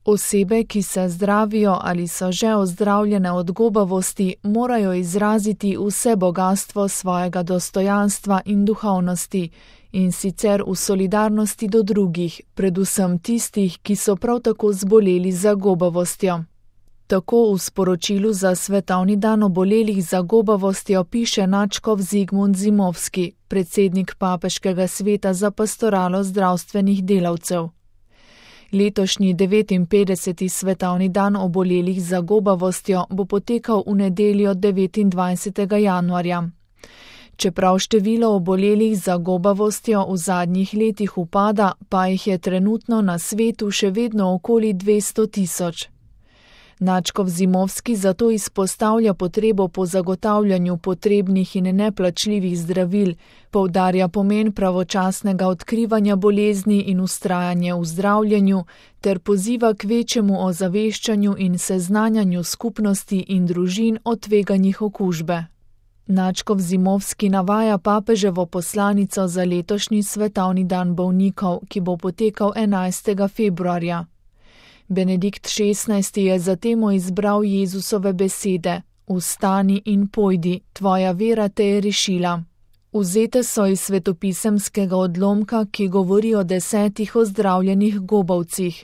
Osebe, ki se zdravijo ali so že ozdravljene od gobavosti, morajo izraziti vse bogastvo svojega dostojanstva in duhovnosti, in sicer v solidarnosti do drugih, predvsem tistih, ki so prav tako zboleli za gobavostjo. Tako v sporočilu za svetovni dan obolelih za gobavostjo piše nadškof Zigmund Zimovski, predsednik Papeškega sveta za pastoralo zdravstvenih delavcev. Letošnji 59. svetovni dan obolelih za gobavostjo bo potekal v nedeljo 29. januarja. Čeprav število obolelih za gobavostjo v zadnjih letih upada, pa jih je trenutno na svetu še vedno okoli 200 tisoč. Nadškof Zimovski zato izpostavlja potrebo po zagotavljanju potrebnih in neplačljivih zdravil, poudarja pomen pravočasnega odkrivanja bolezni in vztrajanje v zdravljenju ter poziva k večjemu ozaveščanju in seznanjanju skupnosti in družin o tveganjih okužbe. Nadškof Zimovski navaja papeževo poslanico za letošnji svetovni dan bolnikov, ki bo potekal 11. februarja. Benedikt XVI. Je za temo izbral Jezusove besede: "Vstani in pojdi, tvoja vera te je rešila." Vzete so iz svetopisemskega odlomka, ki govori o 10 ozdravljenih gobavcih.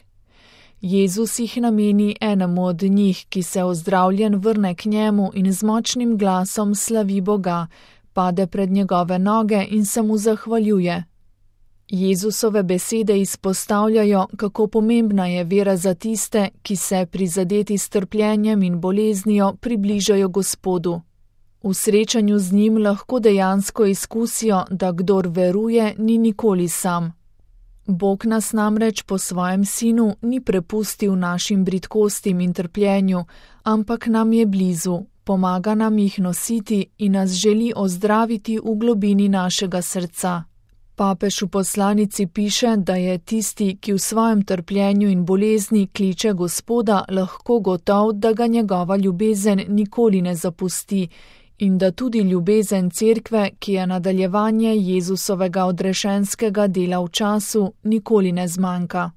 Jezus jih nameni enemu od njih, ki se ozdravljen vrne k njemu in z močnim glasom slavi Boga, pade pred njegove noge in se mu zahvaljuje. Jezusove besede izpostavljajo, kako pomembna je vera za tiste, ki se prizadeti s trpljenjem in boleznijo približajo Gospodu. V srečanju z njim lahko dejansko izkusijo, da kdor veruje, ni nikoli sam. Bog nas namreč po svojem sinu ni prepustil našim bridkostim in trpljenju, ampak nam je blizu, pomaga nam jih nositi in nas želi ozdraviti v globini našega srca. Papež v poslanici piše, da je tisti, ki v svojem trpljenju in bolezni kliče Gospoda, lahko gotov, da ga njegova ljubezen nikoli ne zapusti in da tudi ljubezen cerkve, ki je nadaljevanje Jezusovega odrešenskega dela v času, nikoli ne zmanjka.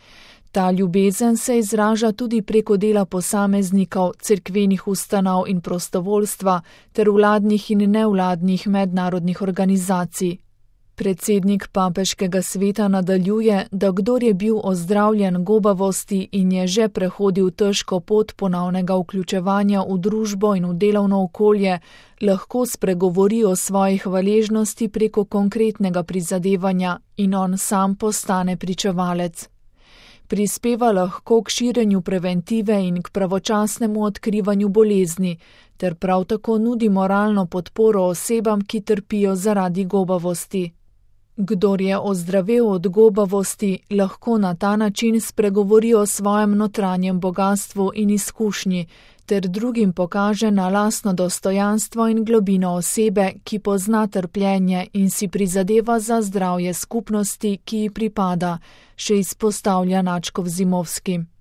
Ta ljubezen se izraža tudi preko dela posameznikov, cerkvenih ustanov in prostovoljstva ter vladnih in nevladnih mednarodnih organizacij. Predsednik Papeškega sveta nadaljuje, da kdor je bil ozdravljen gobavosti in je že prehodil težko pot ponovnega vključevanja v družbo in v delovno okolje, lahko spregovori o svoji hvaležnosti preko konkretnega prizadevanja in on sam postane pričevalec. Prispeva lahko k širjenju preventive in k pravočasnemu odkrivanju bolezni, ter prav tako nudi moralno podporo osebam, ki trpijo zaradi gobavosti. Kdor je ozdravel od gobavosti, lahko na ta način spregovori o svojem notranjem bogastvu in izkušnji, ter drugim pokaže na lastno dostojanstvo in globino osebe, ki pozna trpljenje in si prizadeva za zdravje skupnosti, ki ji pripada, še izpostavlja nadškof Zimovski.